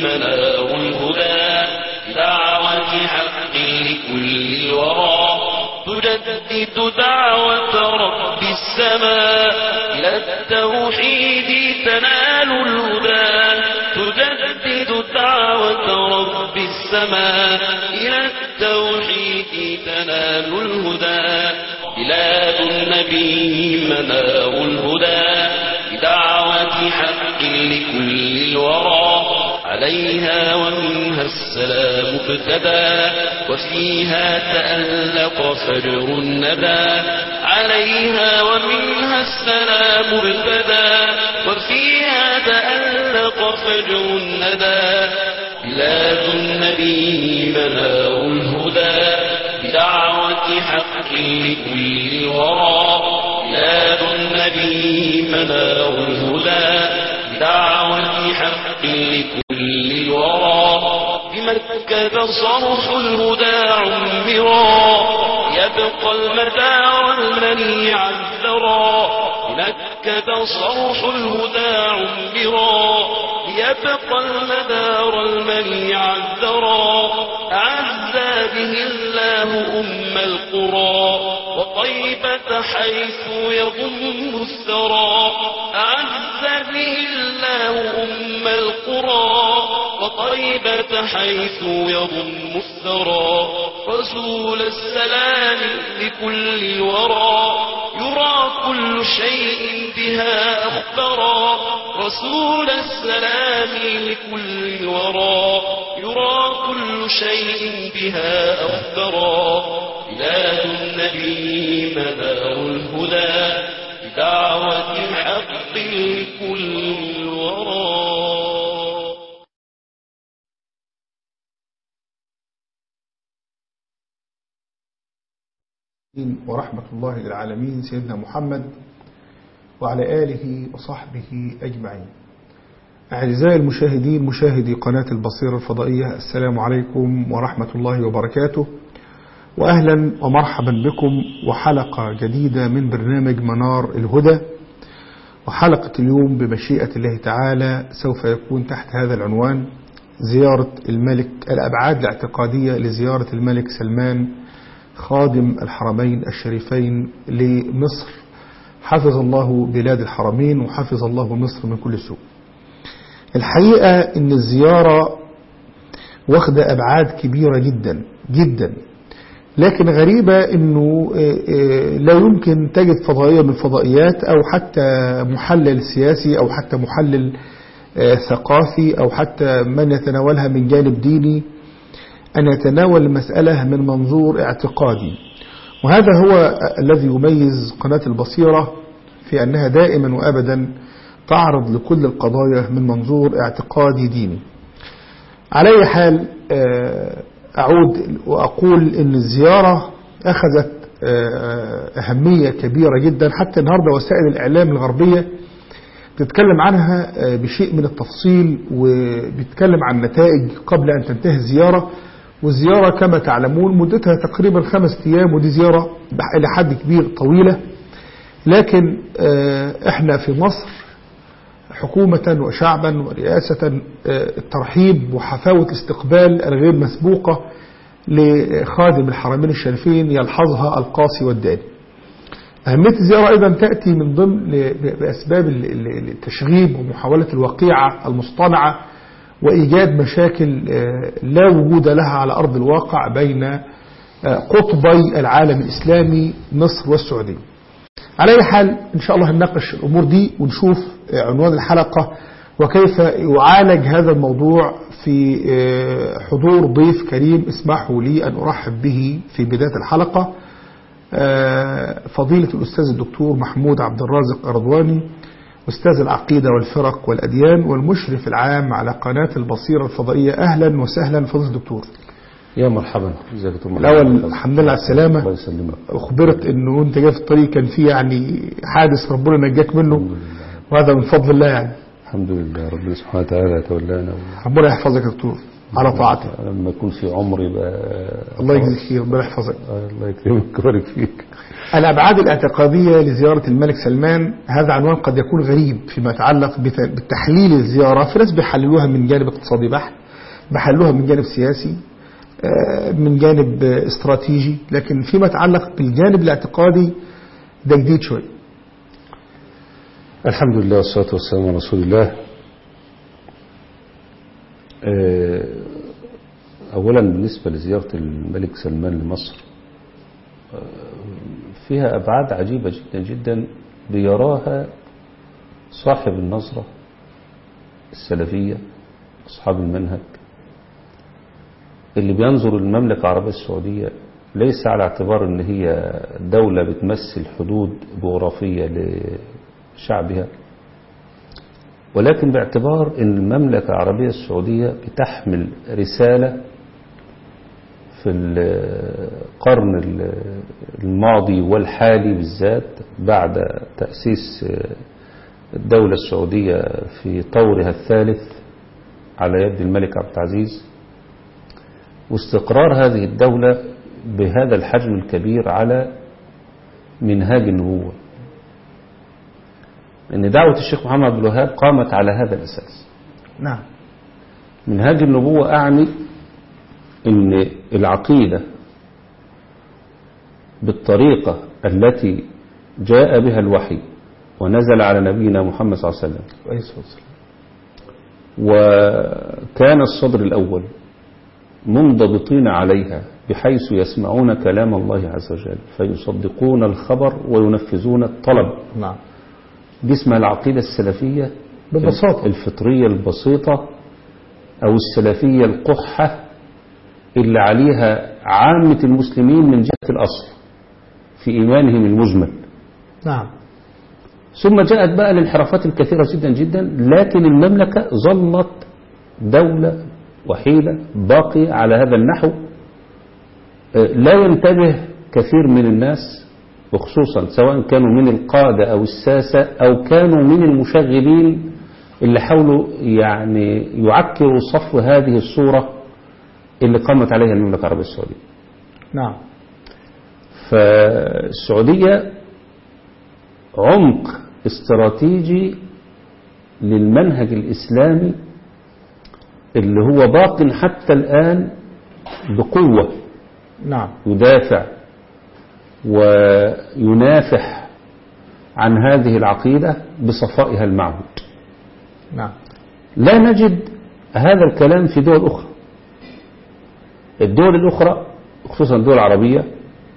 منار الهدى بدعوة حق لكل الورى تجدد دعوة رب السماء إلى التوحيد تنال الهدى تجدد دعوة رب السماء إلى التوحيد تنال الهدى بلاد النبي منار الهدى بدعوة حق لكل الورى عليها ومنها السلام ابتدى وفيها تألق فجر الندى عليها ومنها السلام ابتدى وفيها تألق فجر الندى بلاد النبي منار الهدى بدعوة حق لكل الورى بلاد النبي منار الهدى بدعوة حق لكل الورى بمكة صرح الهدى عمرا يبقى المدار المنيع الثرى بمكة صرح الهدى عمرا يبقى المدار المنيع الثرى أعز به الله أم القرى وطيبة حيث يضم الثرى أعز به الله أم القرى وطيبة حيث يضم الثرى رسول السلام لكل الورى يرى كل شيء بها أخبرا رسول السلام لكل الورى يرى كل شيء بها أخبرا بلاد النبي منار الهدى بدعوة حق لكل الورى. ورحمة الله للعالمين سيدنا محمد وعلى آله وصحبه أجمعين. أعزائي المشاهدين مشاهدي قناة البصيرة الفضائية، السلام عليكم ورحمة الله وبركاته، وأهلا ومرحبا بكم وحلقة جديدة من برنامج منار الهدى. وحلقة اليوم بمشيئة الله تعالى سوف يكون تحت هذا العنوان: زيارة الملك، الأبعاد الاعتقادية لزيارة الملك سلمان خادم الحرمين الشريفين لمصر، حفظ الله بلاد الحرمين وحفظ الله مصر من كل سوء. الحقيقة ان الزيارة واخدة أبعاد كبيرة جدا جدا، لكن غريبة انه لا يمكن تجد فضائية من الفضائيات او حتى محلل سياسي او حتى محلل ثقافي او حتى من يتناولها من جانب ديني أن يتناول المسألة من منظور اعتقادي. وهذا هو الذي يميز قناة البصيرة في أنها دائما وأبدا تعرض لكل القضايا من منظور اعتقادي ديني. على أي حال أعود وأقول أن الزيارة أخذت أهمية كبيرة جدا، حتى النهاردة وسائل الإعلام الغربية بتتكلم عنها بشيء من التفصيل وبتتكلم عن نتائج قبل أن تنتهي الزيارة. والزيارة كما تعلمون مدتها تقريبا 5 أيام، ودي زيارة إلى حد كبير طويلة، لكن احنا في مصر حكومة وشعبا ورئاسة الترحيب وحفاوة الاستقبال الغير مسبوقة لخادم الحرمين الشريفين يلحظها القاصي والداني. أهمية الزيارة أيضا تأتي من ضمن بأسباب التشغيب ومحاولة الوقيعة المصطنعة وإيجاد مشاكل لا وجود لها على أرض الواقع بين قطبي العالم الإسلامي مصر والسعودية. على أي حال إن شاء الله هنناقش الأمور دي ونشوف عنوان الحلقة وكيف يعالج هذا الموضوع في حضور ضيف كريم اسمحوا لي أن أرحب به في بداية الحلقة، فضيلة الأستاذ الدكتور محمود عبد الرازق الرضواني، أستاذ العقيدة والفرق والأديان والمشرف العام على قناة البصيرة الفضائية. أهلا وسهلا فضيلة الدكتور. يا مرحبا. ازيك يا دكتور؟ الأول الحمد لله على السلامة. الله يسلمك. أخبرت إنه أنت جاي في الطريق كان فيه يعني حادث ربنا نجاك منه، وهذا من فضل الله يعني. الحمد لله، ربنا سبحانه وتعالى يتولانا ربنا يحفظك يا دكتور. على طاعته. لما يكون في عمر يبقى الله يجزيك خير، ربنا يحفظك. الله يكرمك ويبارك فيك. الأبعاد الاعتقادية لزيارة الملك سلمان، هذا عنوان قد يكون غريب فيما يتعلق بتحليل الزيارة. في ناس بيحللوها من جانب اقتصادي بحت، بيحللوها من جانب سياسي، من جانب استراتيجي، لكن فيما يتعلق بالجانب الاعتقادي ده جديد شوي. الحمد لله والصلاة والسلام على رسول الله. أولا بالنسبة لزيارة الملك سلمان لمصر، فيها أبعاد عجيبة جدا جدا بيراها صاحب النظرة السلفية أصحاب المنهج اللي بينظر المملكة العربية السعودية ليس على اعتبار ان هي دولة بتمثل حدود جغرافية لشعبها، ولكن باعتبار ان المملكة العربية السعودية بتحمل رسالة في القرن الماضي والحالي بالذات بعد تأسيس الدولة السعودية في طورها الثالث على يد الملك عبد العزيز، واستقرار هذه الدولة بهذا الحجم الكبير على منهاج النبوة. إن دعوة الشيخ محمد عبد الوهاب قامت على هذا الأساس. نعم. منهاج النبوة أعني إن العقيدة بالطريقة التي جاء بها الوحي ونزل على نبينا محمد صلى الله عليه وسلم، وكان الصدر الأول منضبطين عليها بحيث يسمعون كلام الله عز وجل فيصدقون الخبر وينفذون الطلب. نعم. دي اسمها العقيدة السلفية ببساطة، الفطرية البسيطة أو السلفية القحة اللي عليها عامة المسلمين من جهة الأصل في إيمانهم المجمل. نعم. ثم جاءت بقى الانحرافات الكثيرة جدا جدا، لكن المملكة ظلت دولة وحيدة باقي على هذا النحو. لا ينتبه كثير من الناس، وخصوصا سواء كانوا من القادة أو الساسة أو كانوا من المشغلين اللي حاولوا يعني يعكروا صفو هذه الصورة اللي قامت عليها المملكة العربية السعودية. نعم. فالسعودية عمق استراتيجي للمنهج الإسلامي اللي هو باق حتى الآن بقوة. نعم. يدافع وينافح عن هذه العقيدة بصفائها المعهود. نعم. لا نجد هذا الكلام في دول أخرى. الدول الأخرى خصوصا الدول العربية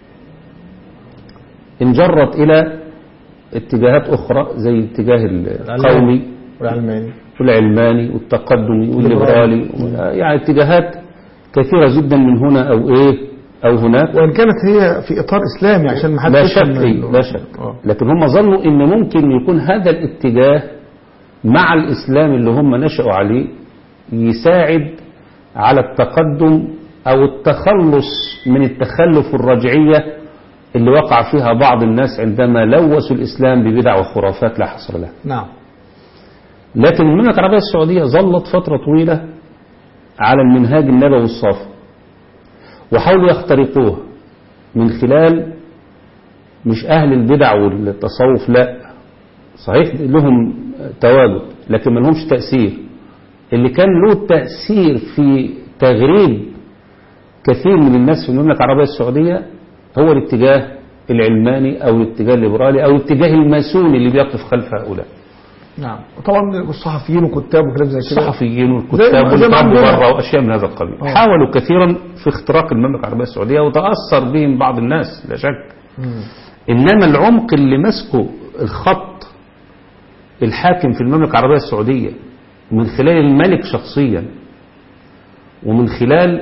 انجرت إلى اتجاهات أخرى زي اتجاه القومي والعلماني والتقدمي والليبرالي، يعني اتجاهات كثيرة جدا من هنا أو هناك، وإن كانت هي في إطار إسلامي عشان ما حدش لا شك. لكن هم ظنوا إن ممكن يكون هذا الاتجاه مع الإسلام اللي هم نشأوا عليه يساعد على التقدم أو التخلص من التخلف الرجعية اللي وقع فيها بعض الناس عندما لوثوا الإسلام ببدع وخرافات لا حصر لها. نعم. لكن المملكة العربية السعودية ظلت فترة طويلة على المنهاج النبوي الصافي، وحاولوا يخترقوه من خلال مش أهل البدع والتصوف، لا صحيح لهم تواجد لكن ما لهمش تأثير. اللي كان له تأثير في تغريب كثير من الناس في المملكة العربية السعودية هو الاتجاه العلماني أو الاتجاه الليبرالي أو الاتجاه الماسوني اللي بيقف خلف هؤلاء. نعم. وطبعا الصحفيين وكتاب وكلام زي كده، الصحفيين والكتاب والكتاب بره وأشياء من هذا القبيل حاولوا كثيرا في اختراق المملكة العربية السعودية وتأثر بهم بعض الناس لا شك. إنما العمق اللي مسكه الخط الحاكم في المملكة العربية السعودية من خلال الملك شخصيا ومن خلال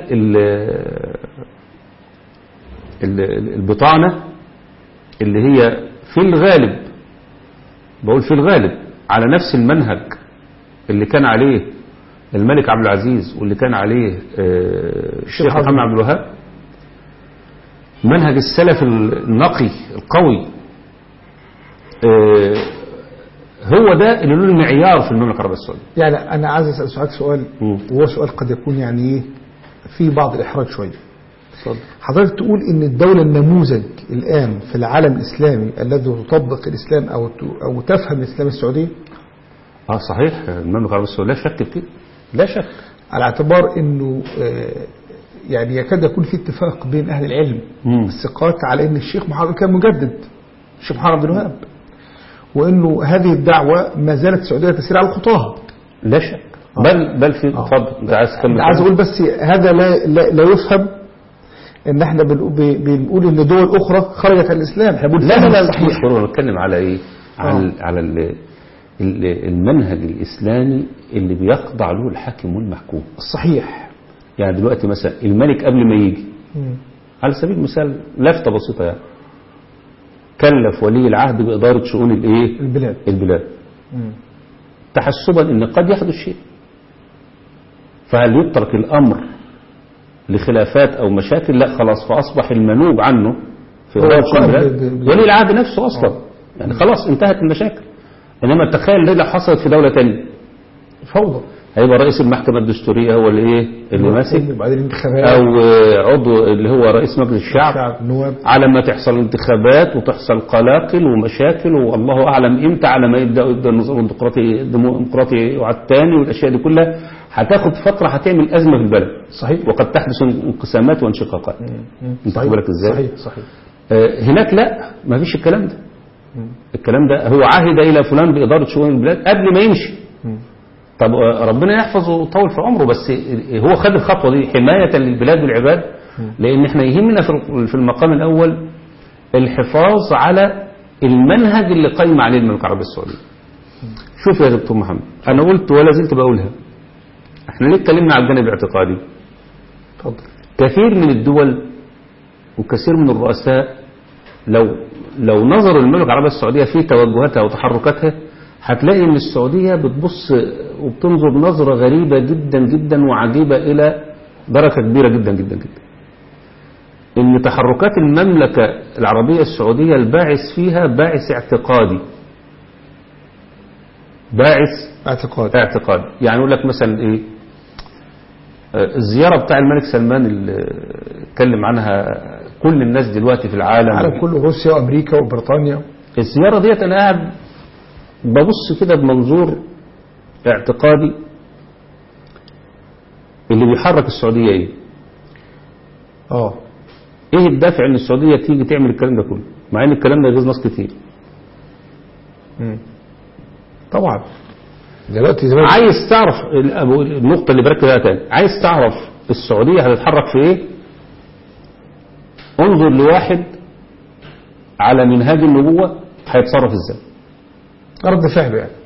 البطانة اللي هي في الغالب، بقول في الغالب على نفس المنهج اللي كان عليه الملك عبد العزيز واللي كان عليه الشيخ محمد عبد الوهاب، منهج السلف النقي القوي. هو ده اللي له المعيار في المملكة العربية السعودية. يعني أنا عايز أسأل سؤال وهو سؤال قد يكون يعني إيه في بعض الإحراج شوية. حضرتك تقول إن الدولة النموذج الآن في العالم الإسلامي الذي تطبق الإسلام أو تفهم الإسلام السعودية؟ صحيح، المملكة العربية السعودية لا شك في كده، لا شك، على اعتبار إنه يعني يكاد يكون في اتفاق بين أهل العلم الثقات على إن الشيخ محمد كان مجدد، الشيخ محمد بن وهاب، وإنه هذه الدعوة ما زالت السعودية تسير على خطاها. لا شك، بل في اتفضل. أنت عايز أقول بس هذا لا يفهم إن إحنا بنقول إن دول أخرى خرجت عن الإسلام. لا صحيح. أنا بتكلم على إيه؟ على المنهج الإسلامي اللي بيخضع له الحاكم والمحكوم. الصحيح. يعني دلوقتي مثلا الملك قبل ما يجي على سبيل المثال لفتة بسيطة يعني كلف ولي العهد بإدارة شؤون البلاد تحسبا إن قد يحدث شيء، فهل يترك الأمر لخلافات أو مشاكل؟ لا، خلاص، فأصبح المنوب عنه في إدارة شؤون البلاد ولي العهد نفسه أصلا. يعني خلاص انتهت المشاكل. إنما تخيل لو حصلت في دولة تانية فوضى، هيبقى رئيس المحكمة الدستورية هو اللي ماسك، أو عضو اللي هو رئيس مجلس الشعب على ما تحصل انتخابات وتحصل قلاقل ومشاكل والله أعلم إمتى، على ما يبدأ النظام الديمقراطي وعلى الثاني، والأشياء دي كلها هتاخد فترة، هتعمل أزمة في البلد. صحيح. وقد تحدث انقسامات وانشقاقات. انت بالك ازاي؟ صحيح. هناك لا، ما فيش الكلام ده. الكلام ده هو عهد إلى فلان بإدارة شؤون البلاد قبل ما يمشي. طب ربنا يحفظه ويطول في عمره، بس هو خد الخطوة دي حماية للبلاد والعباد، لأن احنا يهمنا في المقام الأول الحفاظ على المنهج اللي قايم عليه المملكة العربية السعودية. شوف يا دكتور محمد، أنا قلت ولا زلت بقولها، احنا ليه اتكلمنا على الجانب الاعتقادي؟ كثير من الدول وكثير من الرؤساء لو نظروا المملكة العربية السعودية في توجهاتها وتحركاتها هتلاقي ان السعودية بتبص وبتنظر نظرة غريبة جدا جدا وعجيبة الى درجة كبيرة جدا جدا جدا، ان تحركات المملكة العربية السعودية الباعث فيها باعث اعتقادي. يعني يقول لك مثلا ايه، الزيارة بتاع الملك سلمان اللي اتكلم عنها كل الناس دلوقتي في العالم كله، روسيا وامريكا وبريطانيا، الزيارة ديت انا قاعد ببص كده بمنظور اعتقادي، اللي بيحرك السعودية ايه؟ ايه الدافع ان السعودية تيجي تعمل الكلام ده كله، مع ان الكلام ده يغيظ ناس كتير. طبعا دلوقتي عايز تعرف النقطة اللي بركز عليها تاني، عايز تعرف السعودية هتتحرك في ايه؟ انظر لواحد على منهاج النبوة هيتصرف ازاي، رد فعله يعني.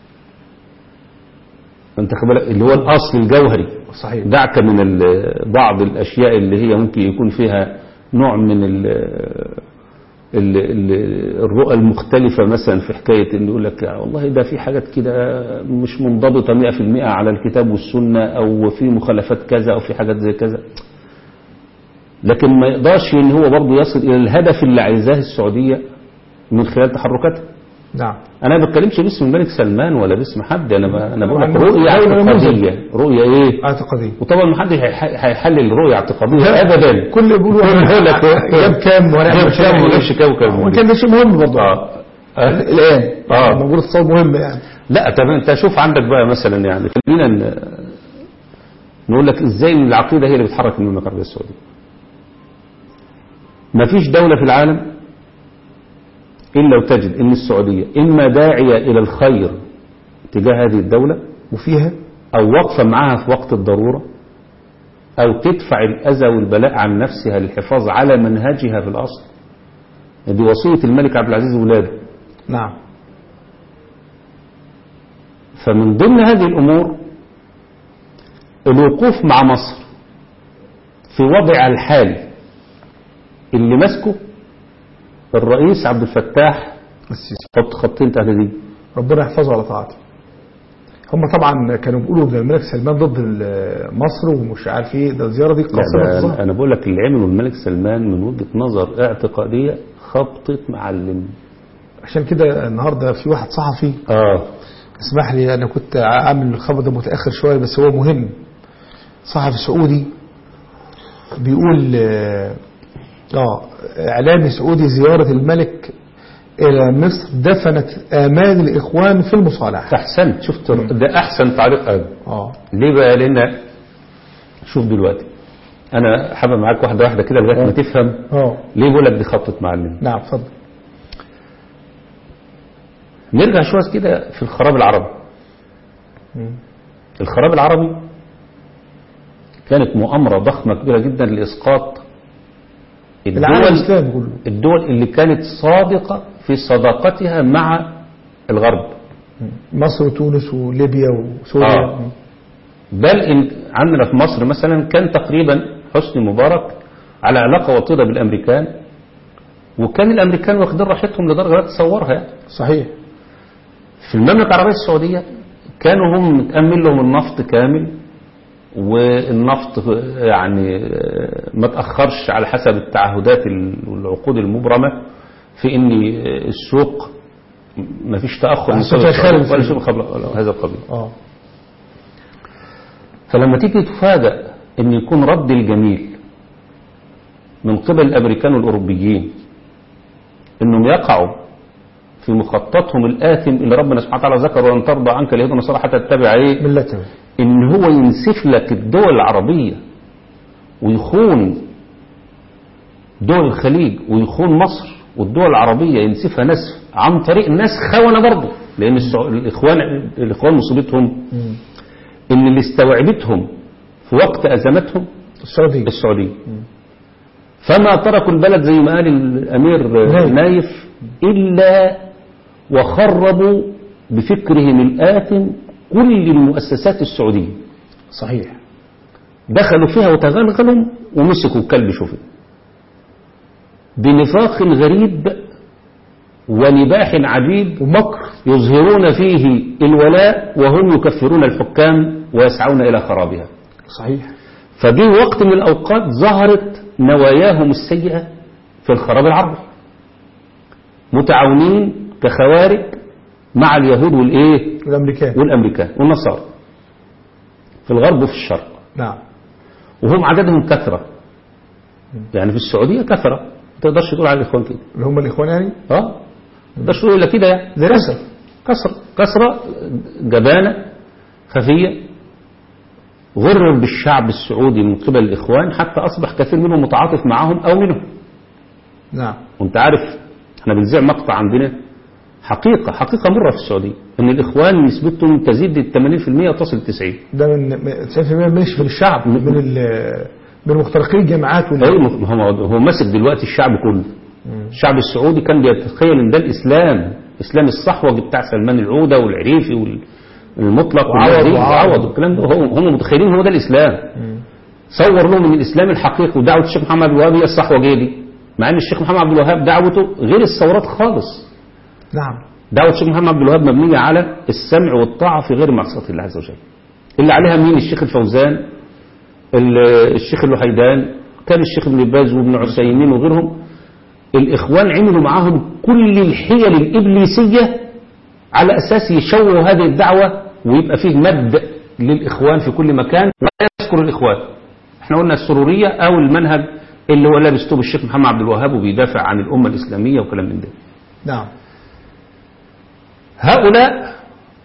انت خبالك اللي هو الاصل الجوهري. صحيح. دعك من بعض الاشياء اللي هي ممكن يكون فيها نوع من الرؤى المختلفة، مثلا في حكاية ان يقول لك والله ده في حاجات كده مش منضبطة 100% على الكتاب والسنة، او في مخالفات كذا، او في حاجات زي كذا، لكن ما يقدرش ان هو برضه يصل الى الهدف اللي عايزاه السعودية من خلال تحركاتها. نعم. انا ما بتكلمش باسم الملك سلمان ولا باسم حد، انا بقول لك رؤية اعتقادية، رؤية ايه؟ اعتقادية. وطبعا ما حدش هيحلل رؤية اعتقادية ابدا. كل بيقولوا جاب كام ولا كام وكان ده شيء مهم برضه الان موجود اتصال مهم يعني. لا طب انت شوف عندك بقى مثلا، يعني خلينا نقول لك ازاي العقيدة هي اللي بتحرك المملكة العربية السعودية. ما فيش دولة في العالم إلا وتجد إن السعودية إما داعية إلى الخير تجاه هذه الدولة وفيها، أو وقفة معها في وقت الضرورة، أو تدفع الأذى والبلاء عن نفسها للحفاظ على منهجها في الأصل. دي وصية الملك عبد العزيز ولاده. نعم. فمن ضمن هذه الأمور الوقوف مع مصر في وضعها الحالي اللي مسكه الرئيس عبد الفتاح السيسي. حط خطين تحت دي، ربنا يحفظه على طاعته. هم طبعا كانوا بيقولوا ده الملك سلمان ضد مصر ومش عارف ايه، ده الزياره دي قصيره. انا بقول لك اللي عمله الملك سلمان من وجهه نظر اعتقاديه خبطه معلم. عشان كده النهاردة في واحد صحفي اسمح لي، أنا كنت عامل الخبر ده متأخر شوية بس هو مهم. صحفي سعودي بيقول إعلامي سعودي زيارة الملك إلى مصر دفنت آمال الإخوان في المصالحة. أحسنت، شفت ده أحسن تعليق قال. ليه بقى؟ لأن شوف دلوقتي أنا حابب معاك واحدة واحدة كده لغاية ما تفهم ليه بقول لك دي خطة معلم. نعم اتفضل. نرجع شوية كده في الخراب العربي. الخراب العربي كانت مؤامرة ضخمة كبيرة جدا لإسقاط الدول اللي كانت صادقة في صداقتها مع الغرب، مصر وتونس وليبيا وسوريا. بل إن عندنا في مصر مثلا كان تقريبا حسني مبارك على علاقة وطيدة بالأمريكان، وكان الأمريكان واخدين راحتهم لدرجة لا تصورها يعني. صحيح. في المملكة العربية السعودية كانوا هم متأمن لهم النفط كامل، والنفط يعني ما تأخرش على حسب التعهدات والعقود المبرمة في ان السوق ما فيش تأخر ولا شيء قبل هذا القبيل. فلما تيجي تفاجأ ان يكون رد الجميل من قبل الامريكان والاوروبيين انهم يقعوا في مخططهم الآثم اللي ربنا سبحانه وتعالى ذكر ولن ترضى عنك اليهود والنصارى حتى تتبع ملتهم، ان هو ينسف لك الدول العربية ويخون دول الخليج ويخون مصر، والدول العربية ينسفها نسف عن طريق ناس خونة برضه، لان الاخوان مصيبتهم ان اللي استوعبتهم في وقت ازمتهم السعودية. فما تركوا البلد زي ما قال الامير نايف الا وخربوا بفكرهم الآثم كل المؤسسات السعودية. صحيح. دخلوا فيها وتغلغلوا ومسكوا كلب شوفي بنفاق غريب ونباح عجيب ومكر يظهرون فيه الولاء وهم يكفرون الحكام ويسعون إلى خرابها. صحيح. فجي وقت من الأوقات ظهرت نواياهم السيئة في الخراب العربي، متعاونين كخوارج مع اليهود والامريكان والنصارى في الغرب وفي الشرق. نعم. وهم عددهم كثرة، يعني في السعودية كثرة، ما تقدرش تقول على الاخوان كده اللي هم الاخوان يعني ما تقدرش تقول الا كده يعني زي كثرة جبانة خفية غرر بالشعب السعودي من قبل الاخوان حتى اصبح كثير منهم متعاطف معهم او منهم. نعم. وانت عارف احنا بنذيع مقطع عندنا حقيقة مرة في السعودية ان الاخوان نسبتهم تزيد 80% تصل 90. ده من 90% مش من الشعب، من مخترقين الجامعات هو ماسك دلوقتي الشعب كله. الشعب السعودي كان بيتخيل ان ده اسلام الصحوة بتاع سلمان العودة والعريفي والمطلق وعوض والكلام ده، هم متخيلين هو ده الاسلام. صور لهم من الاسلام الحقيقي ودعوة الشيخ محمد عبد الوهاب هي الصحوة دي، مع ان الشيخ محمد عبد الوهاب دعوته غير الثورات خالص. نعم. دعوة الشيخ محمد عبد الوهاب مبنية على السمع والطاعة في غير معصية الله عز وجل. اللي عليها مين؟ الشيخ الفوزان، الشيخ الوحيدان، كان الشيخ ابن باز وابن عثيمين وغيرهم. الإخوان عملوا معاهم كل الحيل الإبليسية على أساس يشوهوا هذه الدعوة ويبقى فيه مد للإخوان في كل مكان ولا يذكر الإخوان. احنا قلنا السرورية أو المنهج اللي هو لابس ثوب الشيخ محمد عبد الوهاب وبيدافع عن الأمة الإسلامية وكلام من ده. نعم. هؤلاء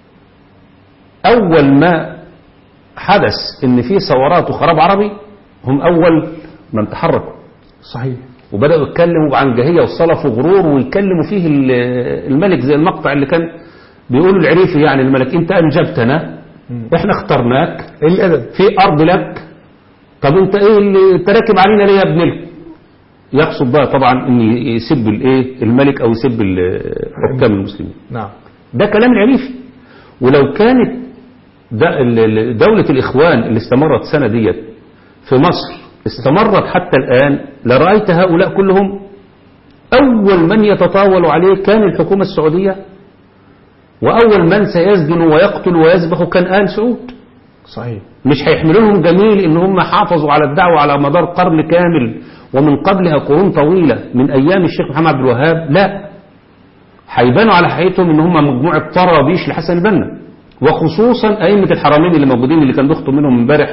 أول ما حدث إن في ثورات وخراب عربي هم أول من تحركوا. صحيح. وبدأوا يتكلموا عن جاهية وصلف وغرور ويتكلموا فيه الملك زي المقطع اللي كان بيقولوا العريفي يعني الملك أنت أنجبتنا إحنا اخترناك في أرض لك، طب أنت إيه اللي تراكب علينا ليه يا ابن لك؟ يقصد بقى طبعا إن يسب الملك أو يسب حكام المسلمين. نعم. ده كلام العريفي. ولو كانت دولة الإخوان اللي استمرت سنة ديت في مصر استمرت حتى الآن لرأيت هؤلاء كلهم أول من يتطاول عليه كان الحكومة السعودية، وأول من سيسجن ويقتل ويذبح كان آل سعود. صحيح. مش هيحملوا لهم جميل إن هم حافظوا على الدعوة على مدار قرن كامل ومن قبلها قرون طويلة من أيام الشيخ محمد عبد الوهاب، لا، هيبانوا على حقيقتهم ان هم مجموعة طرابيش لحسن البنا، وخصوصا أئمة الحرمين اللي موجودين اللي كان بيخطب منهم امبارح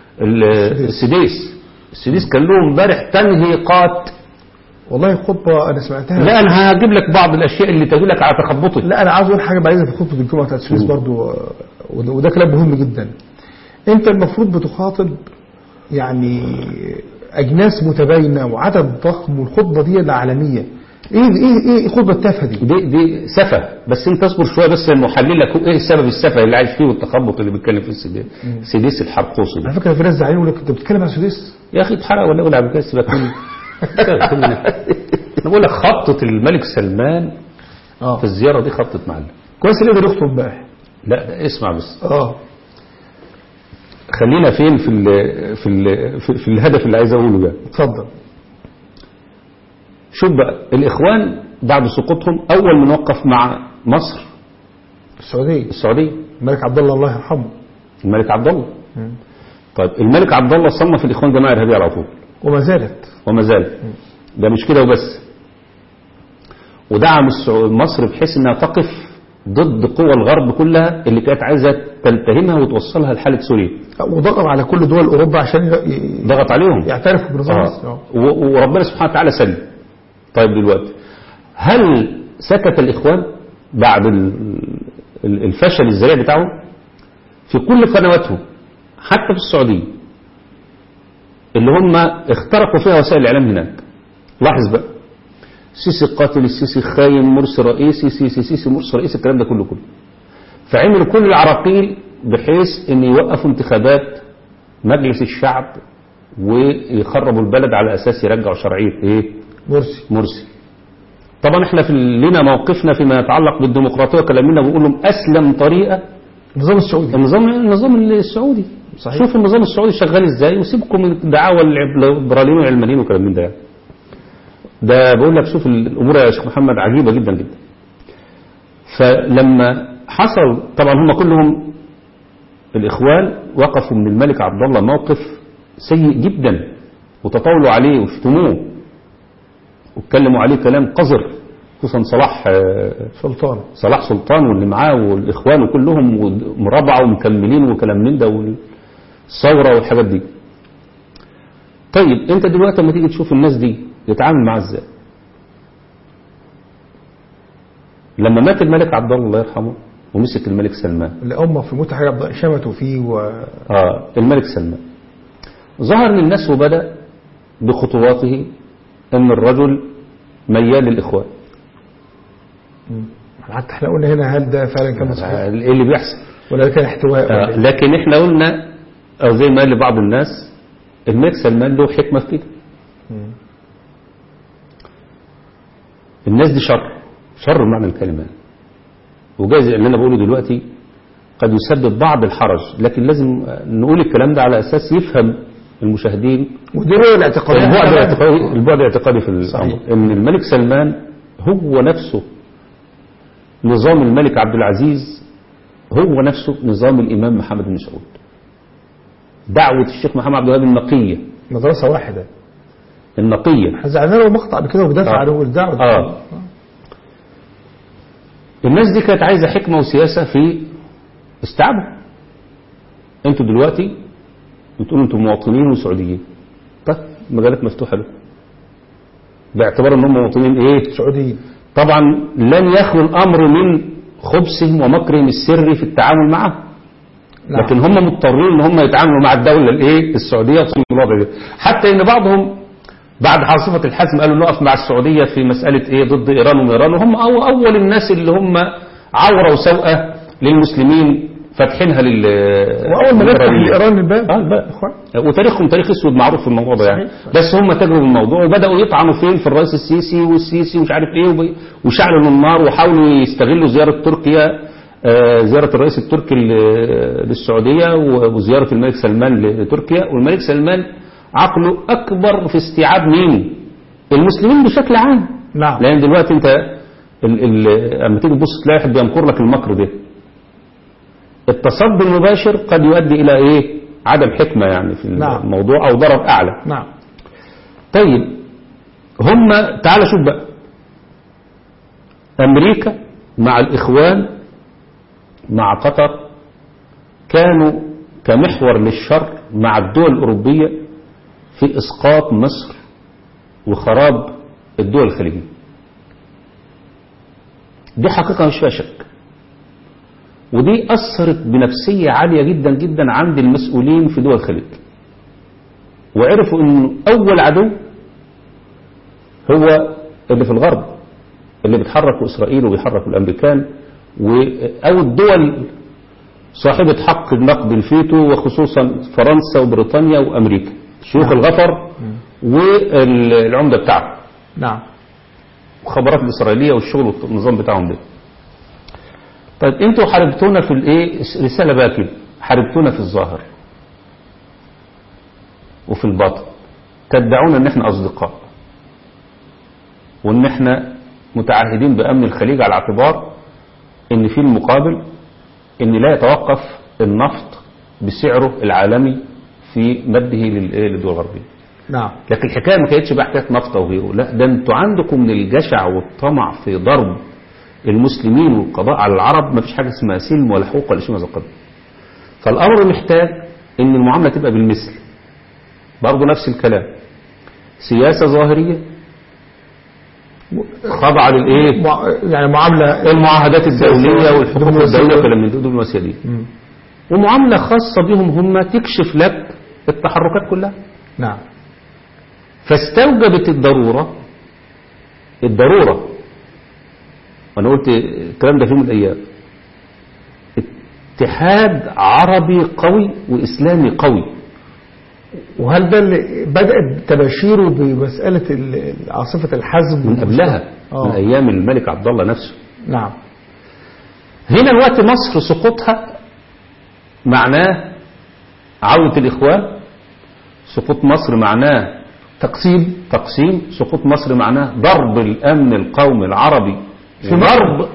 السديس كان لهم امبارح تنهيقات. والله خطبة أنا سمعتها. لا أنا هجيب لك بعض الأشياء اللي تدلك على تخبطك. لا أنا عاوز أقول حاجة بعيدة في خطبة الجمعة بتاعت السديس برضو، وده كلام مهم جدا. أنت المفروض بتخاطب يعني أجناس متباينة وعدد ضخم، والخطبة دي العالمية. ايه الخطبه التافهه دي سفه. بس انت اصبر شويه بس المحلل لك ايه السبب السفه اللي عايش فيه والتخبط اللي بيتكلم فيه السديس الحرقوسي. على فكره في ناس زعلانين يقول لك انت بتتكلم عن السديس يا اخي اتحرق ولا اقول عبد الكاس بكون انا بقول لك خطه الملك سلمان في الزياره دي خطه معلم كويس اللي قدر يخطب امبارح. لا اسمع بس خلينا فين في الهدف اللي عايز اقوله ده. اتفضل. شوف بقى الإخوان بعد سقوطهم أول من وقف مع مصر السعودية الملك عبد الله يرحمه. الملك عبد الله. طيب الملك عبد الله صنف الإخوان جماعة إرهابية على طول وما زالت. ده مش كده وبس، ودعم مصر بحيث انها تقف ضد قوى الغرب كلها اللي كانت عايزة تلتهمها وتوصلها لحالة سوريا، وضغط على كل دول أوروبا عشان ضغط عليهم يعترفوا بنظام وربنا سبحانه وتعالى سلم. طيب دلوقتي هل سكت الإخوان بعد الفشل الذريع بتاعهم في كل قنواتهم حتى في السعودية اللي هم اخترقوا فيها وسائل الإعلام هناك؟ لاحظ بقى، السيسي قاتل، السيسي خاين، مرسي رئيسي، سيسي مرسي رئيسي، الكلام ده كله فعملوا كل العراقيل بحيث ان يوقفوا انتخابات مجلس الشعب ويخربوا البلد على اساس يرجعوا شرعية مرسي. طبعا احنا لنا موقفنا فيما يتعلق بالديمقراطية، كلامنا بنقول لهم اسلم طريقة النظام السعودي. صحيح. شوف النظام السعودي شغال ازاي وسيبكم من الدعاوى الليبراليين والعلمانيين وكلام من ده بقول لك شوف الامور يا شيخ محمد عجيبة جدا جدا. فلما حصل طبعا هم كلهم الإخوان وقفوا من الملك عبد الله موقف سيء جدا وتطاولوا عليه وشتموه واتكلموا عليه كلام قذر، خصوصا صلاح سلطان واللي معاه والإخوان وكلهم مربعوا ومكملين وكلام من ده والثورة والحاجات دي. طيب انت دلوقتي لما تيجي تشوف الناس دي يتعامل معاه ازاي؟ لما مات الملك عبد الله يرحمه ومسك الملك سلمان الأمة في موت حاجة شمتوا فيه الملك سلمان ظهر للناس وبدأ بخطواته أن الرجل ميال للإخوان. حتى احنا قلنا هنا هل ده فعلا كان صحيح؟ ايه اللي بيحصل؟ ولا كان احتواء؟ لكن احنا قلنا أو زي ما قال لبعض الناس الملك سلمان له حكمة في كده. الناس دي شر بمعنى الكلمة، وجايز اللي أنا بقوله دلوقتي قد يسبب بعض الحرج، لكن لازم نقول الكلام ده على أساس يفهم المشاهدين ودي الاعتقادي البعد الاعتقادي في الأمر. إن الملك سلمان هو نفسه نظام الملك عبد العزيز، هو نفسه نظام الإمام محمد بن سعود. دعوة الشيخ محمد عبد الوهاب النقية، مدرسة واحدة النقية. زعلنا له مقطع بكده وبدافع عنه والدعوة. الناس دي كانت عايزة حكمة وسياسة في استيعابها. انتوا دلوقتي بتقولوا انتوا مواطنين وسعوديين، طيب مجالات مفتوحة لكم باعتبار ان هم مواطنين سعوديين. طبعا لن يخلو الامر من خبثهم ومكرهم السري في التعامل معه. لكن هم مضطرين ان هم يتعاملوا مع الدولة السعودية في الوضع ده، حتى ان بعضهم بعد عاصفة الحزم قالوا نقف مع السعودية في مسألة ضد إيران وإيران، وهم أول الناس اللي هم عورة وسوءة للمسلمين فاتحينها وأول ما فتح إيران الباب وتاريخهم تاريخ اسود معروف في الموضوع ده يعني. بس هم تجربوا الموضوع وبدأوا يطعنوا فين في الرئيس السيسي ومش عارف وشعلوا النار وحاولوا يستغلوا زيارة تركيا، زيارة الرئيس التركي للسعودية وزيارة الملك سلمان لتركيا. والملك سلمان عقله أكبر في استيعاب مين؟ المسلمين بشكل عام. نعم. لأن دلوقتي أنت لما تيجي تبص تلاقي واحد بينكر لك المكر ده، التصدي المباشر قد يؤدي إلى عدم حكمة يعني في الموضوع أو ضرر أعلى. نعم. طيب هم تعال شوف بقى أمريكا مع الإخوان مع قطر كانوا كمحور للشر مع الدول الأوروبية في إسقاط مصر وخراب الدول الخليجية. دي حقيقة مش فيها شك، ودي أثرت بنفسية عالية جدا جدا عند المسؤولين في دول الخليج، وعرفوا أن أول عدو هو اللي في الغرب، اللي بيتحركوا إسرائيل وبيحركوا الأمريكان أو الدول صاحبة حق النقد الفيتو، وخصوصا فرنسا وبريطانيا وأمريكا، شيوخ الغفر والعمدة بتاعهم. نعم. وخبرات الإسرائيلية والشغل والنظام بتاعهم ده. طيب انتوا حاربتونا في الايه؟ رسالة بقى كده، حاربتونا في الظاهر وفي الباطن، تدعون ان احنا اصدقاء وان احنا متعهدين بامن الخليج، على اعتبار ان في المقابل ان لا يتوقف النفط بسعره العالمي في مده للدول الغربية. نعم. لكن الحكاية ما كانتش بقى حكاية نفط وغيره، لا، ده انتوا عندكم من الجشع والطمع في ضرب المسلمين والقضاء على العرب، ما فيش حاجة اسمها سلم ولا حقوق ولا شيء من هذا القبيل. فالأمر محتاج ان المعاملة تبقى بالمثل، برضه نفس الكلام، سياسة ظاهرية خاضعة للايه؟ يعني معاملة المعاهدات الدولية والحقوق الدولية وكلام من دول المسائل، ومعاملة خاصة بهم هم تكشف لك التحركات كلها. نعم. فاستوجبت الضرورة وانا قلت الكلام ده في يوم من الايام، اتحاد عربي قوي واسلامي قوي. وهل ده اللي بدأت تباشيره بمسألة عاصفة الحزم من قبلها؟ من ايام الملك عبد الله نفسه. نعم. هنا الوقت مصر سقوطها معناه عودة الإخوان، سقوط مصر معناه تقسيم، سقوط مصر معناه ضرب الأمن القومي العربي، في ضرب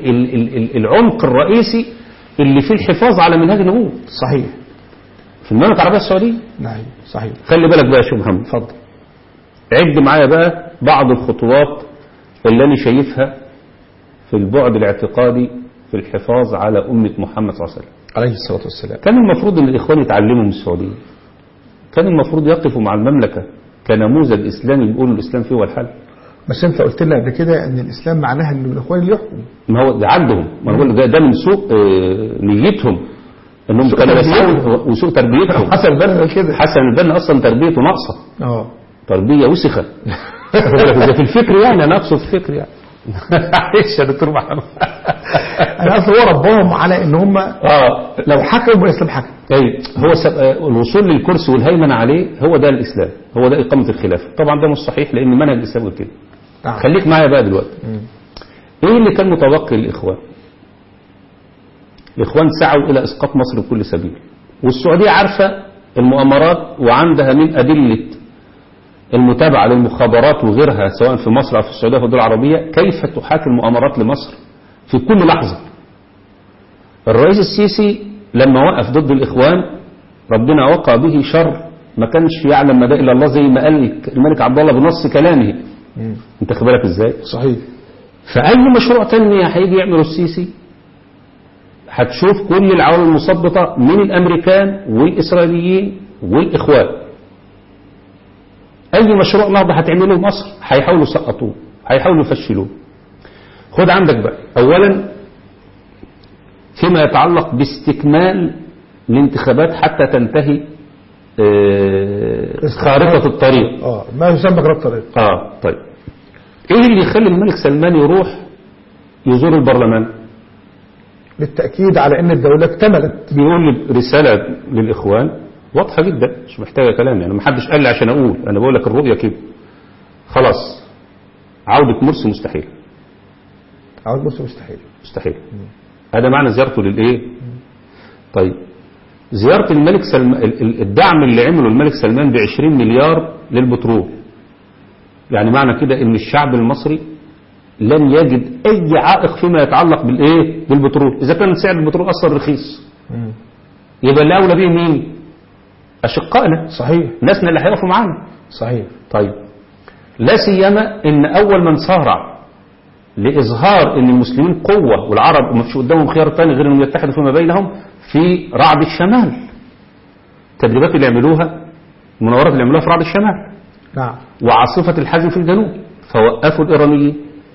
العمق الرئيسي اللي فيه الحفاظ على منهج النبوة. صحيح. في المملكة العربية السعودية. نعم صحيح. خلي بالك بقى يا شيخ محمد، اتفضل. عد معايا بقى بعض الخطوات اللي أنا شايفها في البعد الاعتقادي في الحفاظ على أمة محمد صلى الله عليه وسلم عليه الصلاة والسلام. كان المفروض أن الإخوان يتعلموا من السعودية، كان المفروض يقفوا مع المملكة كنموذج إسلامي بيقولوا الإسلام فيه هو الحل. بس أنت قلت لنا قبل كده أن الإسلام معناها أن الإخوان اللي يحكم. ما هو ده عندهم، ما أنا بقول ده من سوء نيتهم، أنهم كانوا يسعوا وسوء تربيتهم. حسن البنا كده، حسن البنا أصلا تربيته ناقصة، تربية وسخة في الفكر، يعني أنا أقصد الفكر يعني. معلش يا دكتور محمد، انا اصلا هو ربهم على ان هم لو حكموا الاسلام حكم. اي هو الوصول للكرسي والهيمنه عليه هو ده الاسلام، هو ده اقامه الخلافه. طبعا ده مش صحيح لان منهج الاسلام غير كده. خليك معايا بقى دلوقتي. ايه اللي كان متوقع للاخوان؟ الاخوان سعوا الى اسقاط مصر بكل سبيل، والسعوديه عارفه المؤامرات وعندها من ادله المتابعة للمخابرات وغيرها سواء في مصر أو في السعودية في الدول العربية كيف تحاكي المؤامرات لمصر في كل لحظة. الرئيس السيسي لما وقف ضد الإخوان ربنا وقع به شر ما كانش يعلم مدى إلا الله، زي ما قال الملك عبد الله بنص كلامه. انت خبرك ازاي؟ صحيح. فأي مشروع تنمية هيجي يعمله السيسي هتشوف كل العوامل المثبطة من الأمريكان والإسرائيليين والإخوان. أي مشروع نهضة هتعمله مصر هيحاولوا يسقطوه، هيحاولوا يفشلوه. خد عندك بقى أولا فيما يتعلق باستكمال الانتخابات حتى تنتهي خارطة الطريق، ما يسمى خارطة الطريق. طيب ايه اللي يخلي الملك سلمان يروح يزور البرلمان؟ بالتأكيد على ان الدولة اكتملت. بيقول رسالة للإخوان واضحة جدا مش محتاجة كلام، يعني محدش قال لي عشان أقول، أنا بقول لك الرؤية كده. خلاص عودة مرسي مستحيل. عودة مرسي مستحيل. هذا معنى زيارته للإيه؟ طيب زيارة الملك سلمان، الدعم اللي عمله الملك سلمان ب20 مليار للبترول، يعني معنى كده إن الشعب المصري لن يجد أي عائق فيما يتعلق بالإيه؟ بالبترول. إذا كان سعر البترول أصلا رخيص يبقى اللي أولى به مين؟ أشقائنا. صحيح. ناسنا اللي هيقفوا معانا. صحيح. طيب لا سيما ان اول من صارع لإظهار أن المسلمين قوة والعرب وما فيش قدامهم خيار تاني غير أنهم يتحدوا فيما بينهم في رعد الشمال. التدريبات اللي يعملوها، المناورات اللي يعملوها في رعد الشمال، نعم، وعاصفة الحزم في الجنوب، فوقفوا الإيرانيين.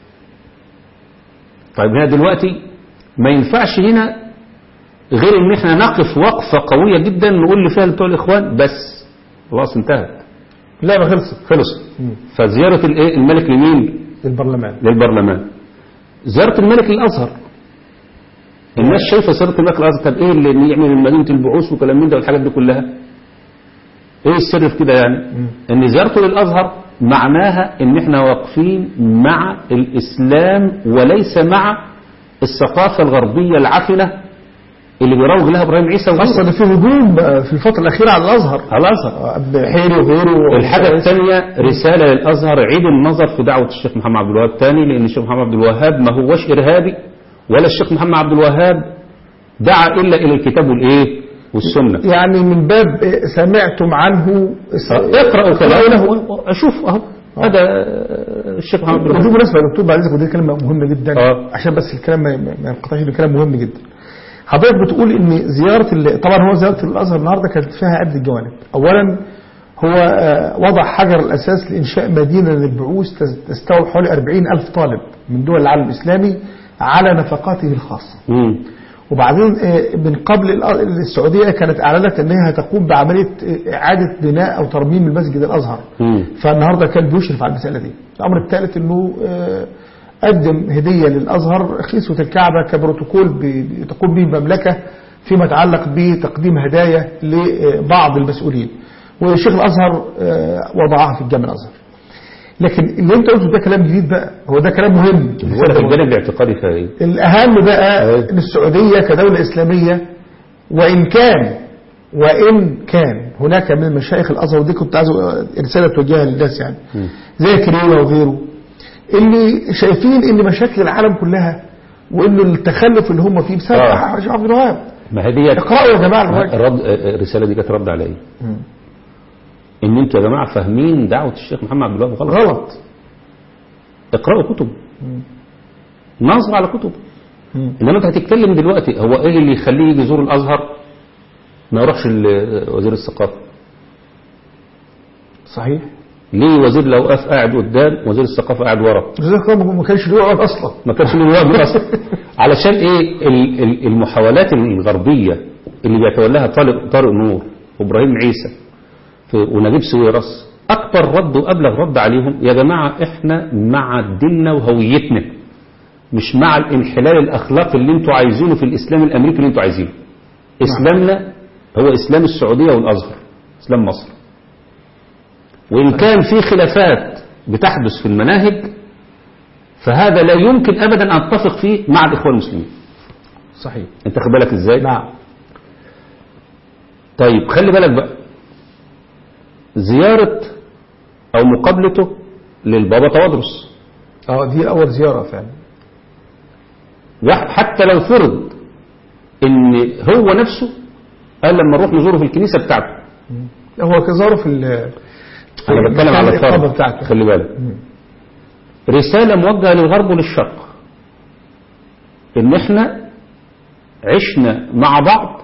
طيب هنا دلوقتي ما ينفعش هنا غير ان احنا نقف وقفة قوية جدا نقول فيها لبتوع الإخوان بس خلاص انتهت، لا خلص. فزيارة الملك لمين؟ للبرلمان. زيارة الملك للأزهر، الناس شايفة زيارة الملك للأزهر، طب ايه اللي يعمل من مدينة البعوث وكلام من ده والحاجات دي كلها؟ ايه السر في كده يعني؟ ان زيارته للأزهر معناها ان احنا واقفين مع الإسلام وليس مع الثقافة الغربية العفنة اللي بيروج لها ابراهيم عيسى. اصلا في هجوم في الفتره الاخيره على الازهر، حيري وغيره. الحاجه الثانيه رساله للازهر، عيد النظر في دعوه الشيخ محمد عبد الوهاب تاني، لان الشيخ محمد عبد الوهاب ما هوش ارهابي ولا الشيخ محمد عبد الوهاب دعا الا الى الكتاب والسنه. يعني من باب سمعتم عنه اقرأوا كلامه اشوف اهو هذا الشيخ محمد عبد الوهاب. بالمناسبه يا دكتور بعد اذنك، ودي كلمه مهمه جدا عشان بس الكلام ما ينقطعش، ده كلام مهم جدا. حضرتك بتقول ان طبعا هو زيارة الازهر النهارده كانت فيها عدة جوانب. اولا هو وضع حجر الاساس لانشاء مدينة للبعوث تستوعب حوالي 40,000 طالب من دول العالم الاسلامي على نفقاته الخاصة. وبعدين من قبل السعودية كانت اعلنت انها تقوم بعملية اعادة بناء او ترميم المسجد الازهر. فالنهارده كان بيشرف على المسألة دي. الامر الثالث انه قدم هدية للأزهر خيسوة الكعبة كبروتوكول تقوم به المملكة فيما يتعلق بتقديم هدايا لبعض المسؤولين، والشيخ الأزهر وضعها في الجامع الأزهر. لكن اللي انت قلته ده كلام جديد بقى، هو ده كلام مهم. هو ده الجانب الاعتقادي فيها ايه؟ الأهم بقى ان السعودية كدولة إسلامية وإن كان هناك من مشايخ الأزهر، ودي كنت عايز رسالة توجهها للناس يعني زي كريمة وغيره، اللي شايفين ان مشاكل العالم كلها وانه التخلف اللي هم فيه بسبب الشيخ عبد الوهاب. ما هي دي اقرأوا يا جماعه الرساله دي كانت رد على ايه؟ ان انتوا يا جماعه فاهمين دعوه الشيخ محمد عبد الوهاب غلط. اقرأوا كتب، نظروا على كتب. انما انت هتتكلم دلوقتي هو ايه اللي يخليه يجي يزور الازهر ما يروحش وزير الثقافه؟ صحيح. ليه وزير الأوقاف قاعد قدام وزير الثقافة قاعد ورا؟ وزير الثقافة ما كانش له يقعد أصلا، ما كانش له يقعد أصلا. علشان إيه؟ المحاولات الغربية اللي بيتولاها طارق نور وإبراهيم عيسى ونجيب سويرس أكبر رد وأبلغ رد عليهم، يا جماعة إحنا مع ديننا وهويتنا، مش مع الانحلال الأخلاقي اللي انتوا عايزينه في الإسلام الأمريكي اللي انتوا عايزينه. إسلامنا هو إسلام السعودية والأزهر، إسلام مصر. وإن كان في خلافات بتحدث في المناهج فهذا لا يمكن أبدا أن تتفق فيه مع الإخوان المسلمين. صحيح. أنت خلي بالك إزاي؟ نعم. طيب خلي بالك بقى، زيارة أو مقابلته للبابا توادرس، دي أول زيارة فعلا. حتى لو فرض إن هو نفسه قال لما نروح نزوره في الكنيسة بتاعته، هو كزاره في أنا بتكلم على الفرض، خلي بالك. رسالة موجهة للغرب وللشرق إن إحنا عشنا مع بعض